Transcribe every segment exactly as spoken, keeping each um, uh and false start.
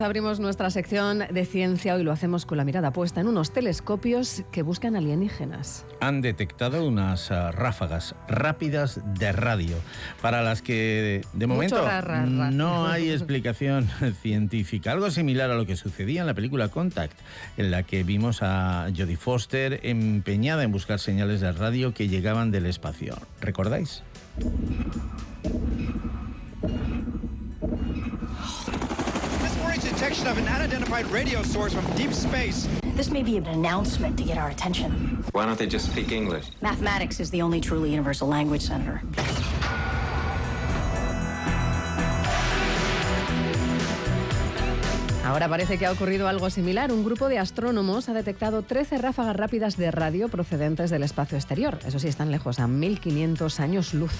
Abrimos nuestra sección de ciencia. Hoy lo hacemos con la mirada puesta en unos telescopios que buscan alienígenas. Han detectado unas uh, ráfagas rápidas de radio para las que de momento ra, ra, ra. no hay explicación científica. Algo similar a lo que sucedía en la película Contact, en la que vimos a Jodie Foster empeñada en buscar señales de radio que llegaban del espacio. ¿Recordáis? Detection of an unidentified radio source from deep space. This may be an announcement to get our attention. Why don't they just speak English? Mathematics is the only truly universal language, Senator. Ahora parece que ha ocurrido algo similar. Un grupo de astrónomos ha detectado trece ráfagas rápidas de radio procedentes del espacio exterior. Eso sí, están lejos, a mil quinientos años luz.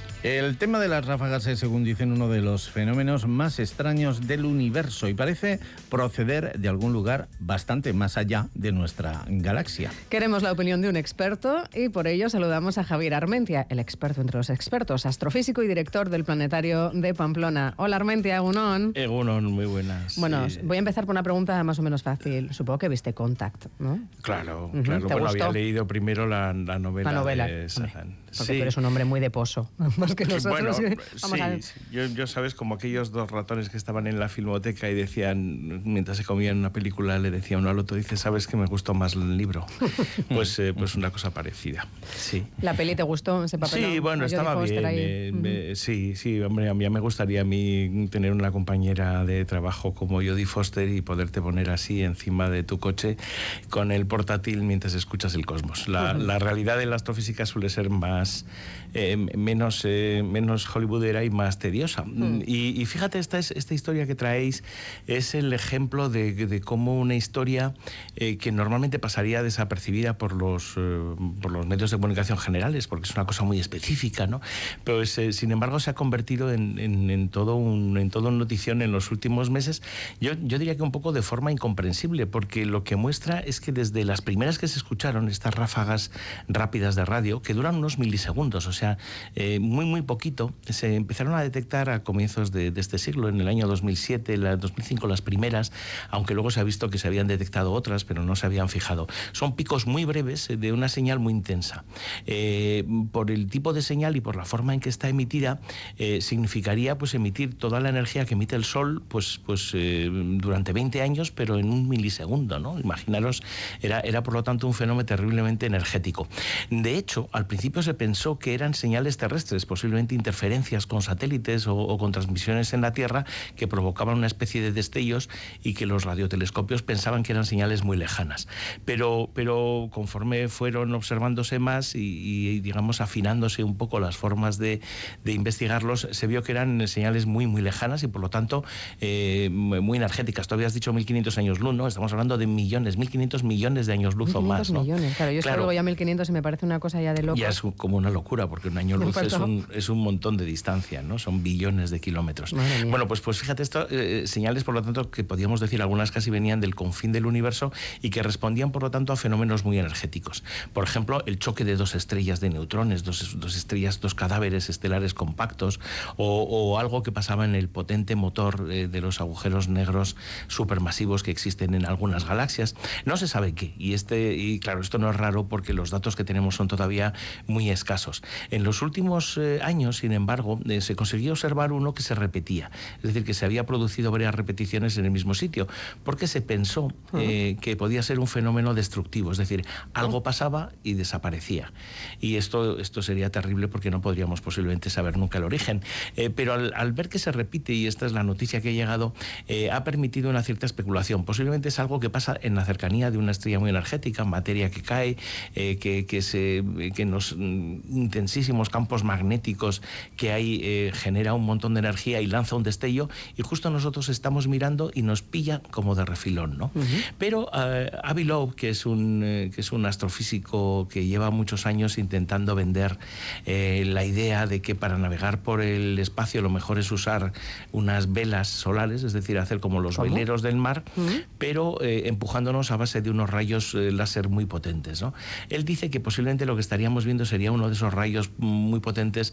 El tema de las ráfagas es, según dicen, uno de los fenómenos más extraños del universo y parece proceder de algún lugar bastante más allá de nuestra galaxia. Queremos la opinión de un experto y por ello saludamos a Javier Armentia, el experto entre los expertos, astrofísico y director del Planetario de Pamplona. Hola Armentia, Egunon. Egunon, muy buenas. Bueno, sí. Voy a empezar por una pregunta más o menos fácil. Supongo que viste Contact, ¿no? Claro, Uh-huh. claro. ¿Te Bueno, gustó? había leído primero la, la novela, La novela, de Sagan. hombre, porque Sí. tú eres un hombre muy de pozo. Más que nosotros. Bueno, Vamos sí, a ver. sí. Yo, yo sabes, como aquellos dos ratones que estaban en la filmoteca y decían, mientras se comían una película, le decía uno al otro, dice, ¿sabes que me gustó más el libro? Pues, eh, pues una cosa parecida, sí. ¿La peli te gustó, ese papel? Sí, bueno, estaba bien. Eh, uh-huh. me, sí, sí, hombre, a mí me gustaría a mí tener una compañera de trabajo como Jodie Foster y poderte poner así encima de tu coche con el portátil mientras escuchas el cosmos. La, uh-huh. la realidad de la astrofísica suele ser más, eh, menos, eh, menos hollywoodera y más tediosa. Uh-huh. Y, y fíjate, esta, es, esta historia que traéis es el ejemplo de, de cómo una historia eh, que normalmente pasaría desapercibida por los, eh, por los medios de comunicación generales, porque es una cosa muy específica, ¿no? Pero es, eh, sin embargo se ha convertido en, en, en, todo un, en todo un notición en los últimos meses. Yo, yo diría que un poco de forma incomprensible, porque lo que muestra es que desde las primeras que se escucharon, estas ráfagas rápidas de radio, que duran unos milisegundos, o sea, eh, muy, muy poquito, se empezaron a detectar a comienzos de, de este siglo, en el año dos mil siete, la, dos mil cinco las primeras, aunque luego se ha visto que se habían detectado otras, pero no se habían fijado. Son picos muy breves de una señal muy intensa. Eh, por el tipo de señal y por la forma en que está emitida, eh, significaría pues emitir toda la energía que emite el Sol pues, pues, eh, durante veinte años, pero en un milisegundo, ¿no? Imaginaros, era, era por lo tanto un fenómeno terriblemente energético. De hecho, al principio se pensó que eran señales terrestres, posiblemente interferencias con satélites o, o con transmisiones en la Tierra que provocaban una especie de destellos y que los radiotelescopios pensaban que eran señales muy lejanas. Pero, pero conforme fueron observándose más y, y digamos afinándose un poco las formas de, de investigarlos, se vio que eran señales muy muy lejanas y por lo tanto eh, muy energéticas. Tú habías dicho mil quinientos años luz, ¿no? Estamos hablando de millones, mil quinientos millones de años luz o más, ¿no? millones, claro. Yo claro. salgo ya mil quinientos y me parece una cosa ya de loco. Ya es como una locura, porque un año luz es un, es un montón de distancia, ¿no? Son billones de kilómetros. Bueno, pues, pues fíjate, esto, eh, señales, por lo tanto, que podríamos decir, algunas casi venían del confín del universo y que respondían, por lo tanto, a fenómenos muy energéticos. Por ejemplo, el choque de dos estrellas de neutrones, dos, dos estrellas, dos cadáveres estelares compactos, o, o algo que pasaba en el potente motor eh, de los agujeros negros supermasivos que existen en algunas galaxias. No se sabe qué, y, este, y claro, esto no es raro porque los datos que tenemos son todavía muy escasos. En los últimos eh, años, sin embargo, eh, se consiguió observar uno que se repetía, es decir, que se había producido varias repeticiones en el mismo sitio, porque se pensó eh, que podía ser un fenómeno destructivo, es decir, algo pasaba y desaparecía. Y esto, esto sería terrible porque no podríamos posiblemente saber nunca el origen. Eh, pero al, al ver que se repite, y esta es la noticia que ha llegado, eh, ha permitido una cierta especulación. Posiblemente es algo que pasa en la cercanía de una estrella muy energética, materia que cae, eh, que, que, se, que en los mm, intensísimos campos magnéticos que hay eh, genera un montón de energía y lanza un destello, y justo nosotros estamos mirando y nos pilla como de refilón, ¿no? Uh-huh. Pero uh, Avi Loeb, que es, un, eh, que es un astrofísico que lleva muchos años intentando vender eh, la idea de que para navegar por el espacio lo mejor es usar unas velas solares, es decir, hacer como los ¿Cómo? veleros del mar, uh-huh. pero eh, empujándonos a base de unos rayos eh, láser muy potentes, ¿no? Él dice que posiblemente lo que estaríamos viendo sería uno de esos rayos muy potentes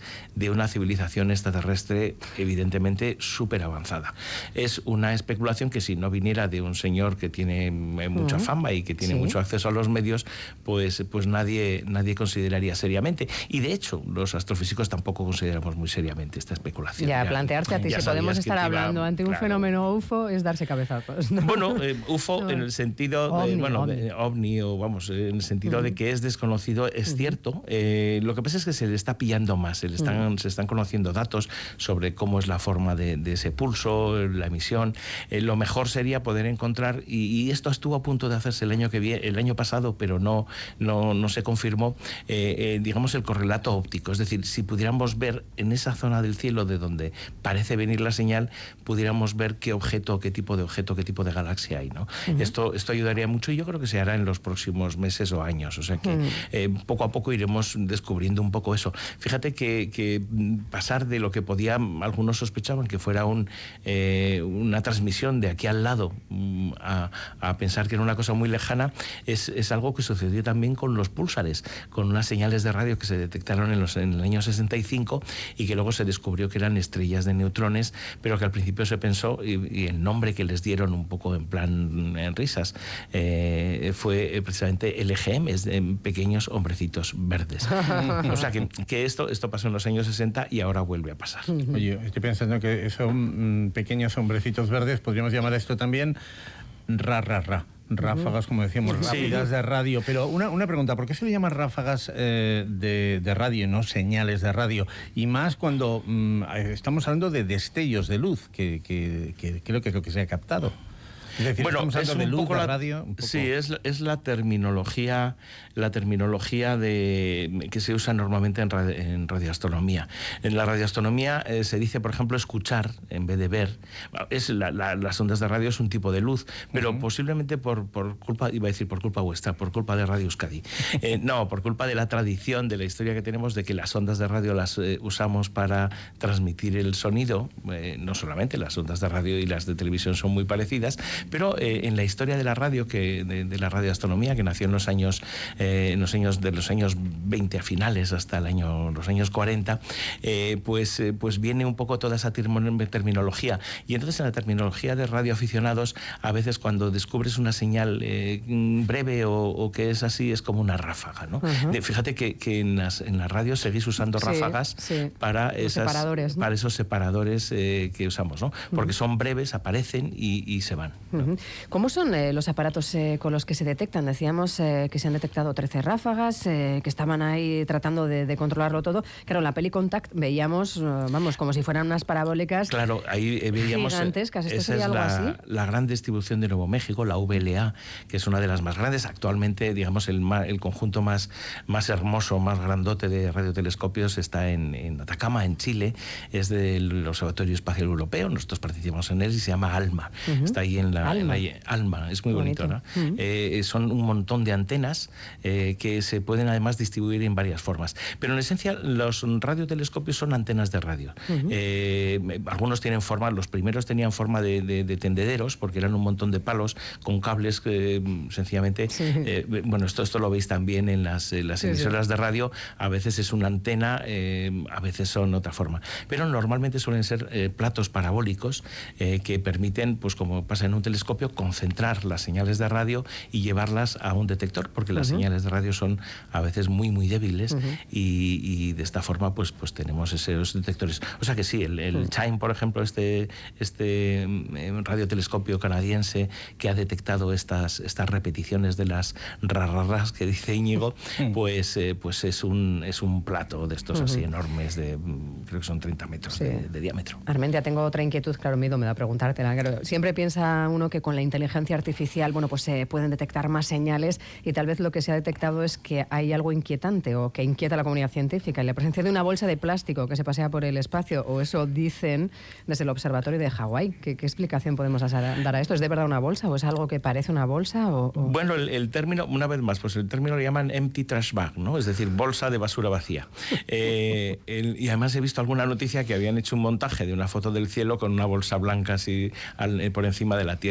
de una civilización extraterrestre evidentemente súper avanzada. Es una especulación que si no viniera de un señor que tiene mucha uh-huh. fama y que tiene sí. mucho acceso a los medios, pues, pues nadie, nadie consideraría seriamente. Y de hecho, los astrofísicos tampoco consideramos muy seriamente esta especulación. Ya, ya plantearte a ti si podemos estar hablando iba, ante un claro. fenómeno U F O es darse cabezazos, ¿no? Bueno, eh, U F O no. en el sentido ovni, de, bueno, ovni. De, ovni o vamos, en el sentido uh-huh. de que es desconocido, es uh-huh. cierto. Eh, lo que pasa es que se le está pillando más, se le están, uh-huh. se están conociendo datos sobre cómo es la forma de, de ese pulso, la emisión. Eh, lo mejor sería poder encontrar, y, y esto estuvo a punto de hacerse el año que viene, el año pasado, pero no, no, no se confirmó, eh, eh, digamos el correlato óptico. Es decir, si pudiéramos ver en esa zona del cielo de donde parece venir la señal, pudiéramos ver qué objeto, qué tipo de objeto, qué tipo de galaxia hay, ¿no? Uh-huh. Esto, esto ayudaría mucho y yo creo que se hará en los próximos meses o años. O sea que uh-huh. eh, poco a poco iremos descubriendo un poco eso. Fíjate que, que pasar de lo que podía, algunos sospechaban que fuera un, eh, una transmisión de aquí al lado a, a pensar que era una cosa muy lejana, es, es algo que sucedió también con los púlsares, con unas señales de radio que se detectaron en, los, en el año sesenta y cinco y que luego se descubrió que eran estrellas de neutrones, pero que al principio se pensó, y, y el nombre que les dieron un poco en plan en risas, eh, fue precisamente L G M, es de pequeños hombrecitos verdes. O sea que, que esto, esto pasó en los años sesenta y ahora vuelve a pasar. Oye, estoy pensando que son pequeños hombrecitos verdes, podríamos llamar esto también ra, ra, ra. Ráfagas, como decíamos, rápidas sí. de radio. Pero una, una pregunta, ¿por qué se le llama ráfagas eh, de, de radio, no señales de radio? Y más cuando mmm, estamos hablando de destellos de luz, que, que, que creo que es lo que se ha captado. Es decir, bueno, estamos hablando es de un luz, poco de la, radio. Un poco... Sí, es, es la terminología, la terminología de, que se usa normalmente en, radio, en radioastronomía. En la radioastronomía eh, se dice, por ejemplo, escuchar en vez de ver. Es la, la, las ondas de radio es un tipo de luz, pero uh-huh. posiblemente por, por culpa, iba a decir por culpa vuestra, por culpa de Radio Euskadi. Eh, no, por culpa de la tradición, de la historia que tenemos de que las ondas de radio las eh, usamos para transmitir el sonido. Eh, no solamente las ondas de radio y las de televisión son muy parecidas, pero eh, en la historia de la radio, que de, de la radioastronomía, que nació en los años, eh, en los años de los años veinte a finales hasta el año, los años cuarenta, eh, pues, eh, pues viene un poco toda esa terminología. Y entonces en la terminología de radioaficionados, a veces cuando descubres una señal eh, breve o, o que es así, es como una ráfaga, ¿no? Uh-huh. de, fíjate que, que en, las, en la radio seguís usando sí, ráfagas sí. Para, esas, separadores, ¿no? Para esos separadores eh, que usamos, ¿no? Porque uh-huh. son breves, aparecen y, y se van. Uh-huh. ¿Cómo son eh, los aparatos eh, con los que se detectan? Decíamos eh, que se han detectado trece ráfagas, eh, que estaban ahí tratando de, de controlarlo todo. Claro, en la peli Contact veíamos, uh, vamos, como si fueran unas parabólicas. Claro, ahí eh, veíamos gigantescas. ¿Esto esa sería es algo la, así? La gran distribución de Nuevo México, la V L A, que es una de las más grandes. Actualmente, digamos, el, el conjunto más, más hermoso, más grandote de radiotelescopios está en, en Atacama, en Chile. Es del Observatorio Espacial Europeo. Nosotros participamos en él y se llama ALMA. Uh-huh. Está ahí en la... Alma, en la, Alma es muy bonito, bonito ¿no? Uh-huh. eh, son un montón de antenas eh, que se pueden además distribuir en varias formas. Pero en esencia los radiotelescopios son antenas de radio. Uh-huh. eh, algunos tienen forma, los primeros tenían forma de, de, de tendederos, porque eran un montón de palos con cables que sencillamente... Sí. Eh, bueno, esto, esto lo veis también en las, en las sí, emisoras sí. de radio. A veces es una antena, eh, a veces son otra forma. Pero normalmente suelen ser eh, platos parabólicos eh, que permiten, pues como pasa en un telescopio, concentrar las señales de radio y llevarlas a un detector, porque las uh-huh. señales de radio son a veces muy muy débiles uh-huh. y, y de esta forma pues pues tenemos esos detectores. O sea que sí, el, el uh-huh. Chime, por ejemplo, este este radiotelescopio canadiense que ha detectado estas estas repeticiones de las rarras que dice Íñigo, uh-huh. pues eh, pues es un es un plato de estos uh-huh. así enormes de creo que son treinta metros sí. de, de diámetro. Armentia, tengo otra inquietud, claro, miedo me da preguntártela. Claro, siempre piensa uno que con la inteligencia artificial, bueno, pues se pueden detectar más señales y tal vez lo que se ha detectado es que hay algo inquietante o que inquieta a la comunidad científica. Y la presencia de una bolsa de plástico que se pasea por el espacio, o eso dicen desde el observatorio de Hawái. ¿Qué, qué explicación podemos dar a esto? ¿Es de verdad una bolsa o es algo que parece una bolsa? O, o... Bueno, el, el término, una vez más, pues el término lo llaman empty trash bag, ¿no? Es decir, bolsa de basura vacía. eh, el, y además he visto alguna noticia que habían hecho un montaje de una foto del cielo con una bolsa blanca así al, por encima de la Tierra.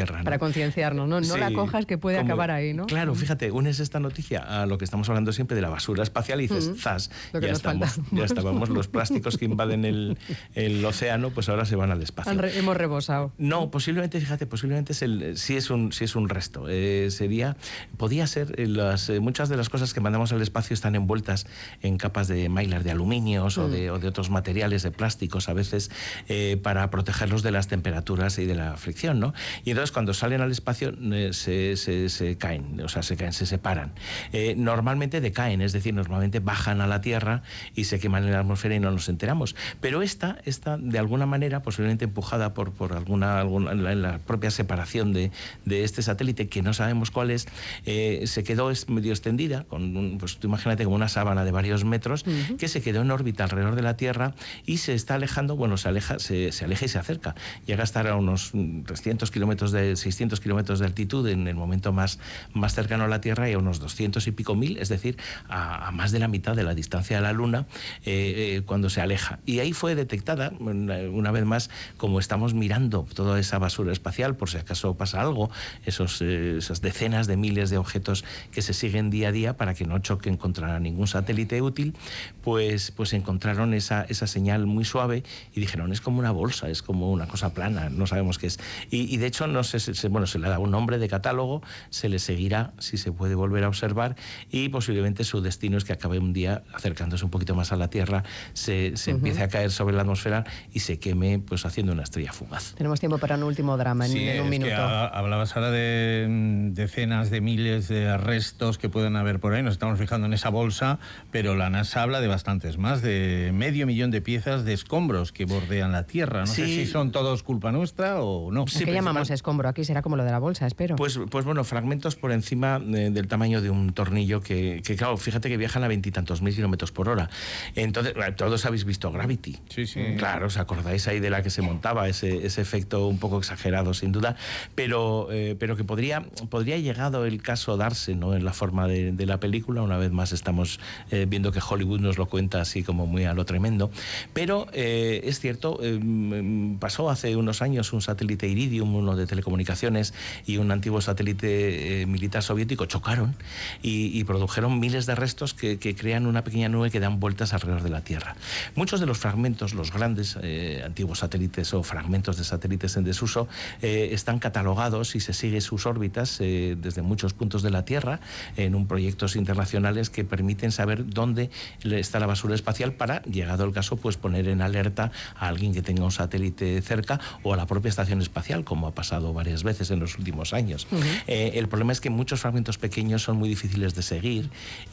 Tierra, ¿no? Para concienciarnos, ¿no? No Sí, la cojas que puede como, acabar ahí, ¿no? Claro, fíjate, unes esta noticia a lo que estamos hablando siempre de la basura espacial y dices, mm, zas, ya, estamos, ya estábamos, los plásticos que invaden el, el océano, pues ahora se van al espacio. Re, hemos rebosado. No, posiblemente, fíjate, posiblemente es el, sí, es un, sí es un resto. Eh, sería, podía ser, eh, las, eh, muchas de las cosas que mandamos al espacio están envueltas en capas de mylar de aluminios mm. o, de, o de otros materiales, de plásticos a veces, eh, para protegerlos de las temperaturas y de la fricción, ¿no? Y entonces cuando salen al espacio eh, se, se, se caen, o sea, se caen, se separan. Eh, normalmente decaen, es decir, normalmente bajan a la Tierra y se queman en la atmósfera y no nos enteramos. Pero esta, esta de alguna manera, posiblemente empujada por, por alguna, alguna en la, en la propia separación de, de este satélite, que no sabemos cuál es, eh, se quedó medio extendida, con un, pues tú imagínate como una sábana de varios metros, uh-huh. que se quedó en órbita alrededor de la Tierra y se está alejando, bueno, se aleja, se, se aleja y se acerca. Llega a estar a unos trescientos kilómetros de, seiscientos kilómetros de altitud en el momento más, más cercano a la Tierra y a unos doscientos y pico mil, es decir, a, a más de la mitad de la distancia de la Luna, eh, eh, cuando se aleja. Y ahí fue detectada, una, una vez más, como estamos mirando toda esa basura espacial, por si acaso pasa algo, esos, eh, esas decenas de miles de objetos que se siguen día a día para que no choquen contra ningún satélite útil, pues, pues encontraron esa, esa señal muy suave y dijeron, es como una bolsa, es como una cosa plana, no sabemos qué es. Y, y de hecho, no sé, se, bueno, se le da un nombre de catálogo, se le seguirá si se puede volver a observar y posiblemente su destino es que acabe un día acercándose un poquito más a la Tierra, se, se uh-huh. empiece a caer sobre la atmósfera y se queme pues haciendo una estrella fugaz. Tenemos tiempo para un último drama en, sí, en un es minuto. Que hablabas ahora de decenas de miles de restos que pueden haber por ahí, nos estamos fijando en esa bolsa, pero la NASA habla de bastantes más, de medio millón de piezas de escombros que bordean la Tierra. No sí. sé si son todos culpa nuestra o no. Sí, ¿qué llamamos escombro? Aquí será como lo de la bolsa, espero. Pues, pues bueno, fragmentos por encima de, del tamaño de un tornillo que, que, claro, fíjate que viajan a veintitantos mil kilómetros por hora. Entonces, todos habéis visto Gravity. Sí, sí. Claro, ¿os acordáis ahí de la que se montaba? Ese, ese efecto un poco exagerado, sin duda, pero, eh, pero que podría, podría llegado el caso darse, ¿no?, en la forma de, de la película. Una vez más estamos eh, viendo que Hollywood nos lo cuenta así como muy a lo tremendo. Pero eh, es cierto, eh, pasó hace unos años un satélite Iridium, uno de telecomunicaciones, y un antiguo satélite eh, militar soviético chocaron y, y produjeron miles de restos que, que crean una pequeña nube que dan vueltas alrededor de la Tierra. Muchos de los fragmentos, los grandes eh, antiguos satélites o fragmentos de satélites en desuso, eh, están catalogados y se sigue sus órbitas eh, desde muchos puntos de la Tierra en un proyectos internacionales que permiten saber dónde está la basura espacial para, llegado el caso, pues poner en alerta a alguien que tenga un satélite cerca o a la propia estación espacial, como ha pasado varias veces en los últimos años. Uh-huh. Eh, el problema es que muchos fragmentos pequeños son muy difíciles de seguir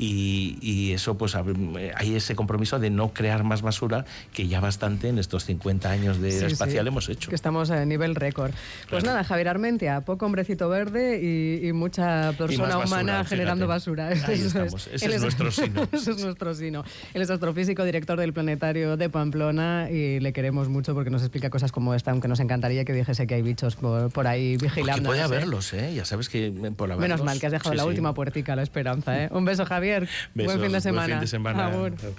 y, y eso, pues hay ese compromiso de no crear más basura, que ya bastante en estos cincuenta años de sí, espacial sí, hemos hecho. Que estamos a nivel récord. Pues claro. Nada, Javier Armentia, poco hombrecito verde y, y mucha persona y basura, humana generando fíjate. basura. Ahí estamos. Es. Ese Él es nuestro sino. Ese es nuestro sino. Él es astrofísico, director del Planetario de Pamplona y le queremos mucho porque nos explica cosas como esta, aunque nos encantaría que dijese que hay bichos por, por ahí vigilando. Puede haberlos, ¿eh? Ya sabes que por haberlos... Menos mal que has dejado sí, la sí. última puertica a la esperanza, ¿eh? Un beso, Javier. Besos, buen fin de semana. Buen fin de semana. Amor.